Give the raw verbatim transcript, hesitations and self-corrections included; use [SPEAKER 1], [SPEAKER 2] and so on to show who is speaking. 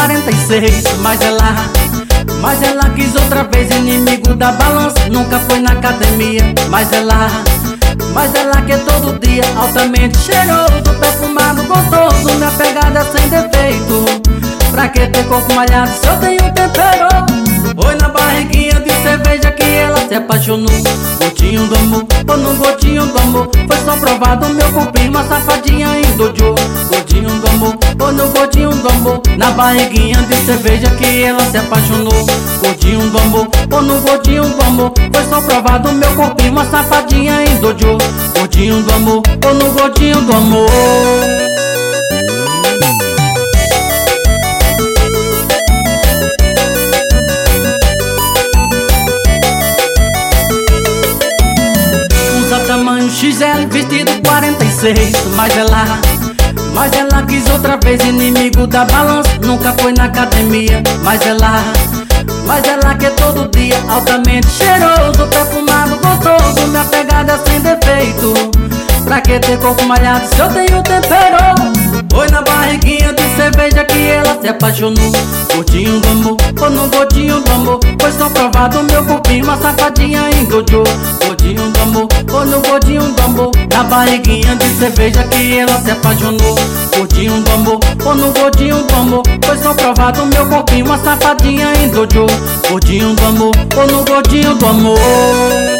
[SPEAKER 1] quarenta e seis. Mas ela, mas ela quis outra vez, inimigo da balança, nunca foi na academia. Mas ela, mas ela quer todo dia, altamente cheiroso, perfumado, gostoso, minha pegada sem defeito. Pra que ter corpo malhado se eu tenho tempero? Foi na barriguinha de cerveja que ela se apaixonou. Gotinho do amor, ou no gotinho do amor, foi só provado meu corpinho, uma safadinha em dojo. Gotinho do amor, ou no gotinho do amor, na barriguinha de cerveja que ela se apaixonou. Gotinho do amor, ou no gotinho do amor, foi só provado meu corpinho, uma safadinha em dojo. Gotinho do amor, ou no gotinho do amor. Tamanho X L, vestido quarenta e seis. Mas ela, mas ela quis outra vez, inimigo da balança, nunca foi na academia. Mas ela, mas ela quer todo dia, altamente cheiroso, perfumado, gostoso, minha pegada sem defeito. Pra que ter corpo malhado se eu tenho tempero? Foi na barriguinha de cerveja que ela se apaixonou. Gotinho do amor, ou no gotinho do amor, foi só provado meu corpinho, uma safadinha em dojo. Gotinho do amor, ou no gotinho do amor, na barriguinha de cerveja que ela se apaixonou. Gotinho do amor, ou no gotinho do amor, foi só provado meu corpinho, uma safadinha em dojo. Gotinho do amor, ou no gotinho do amor.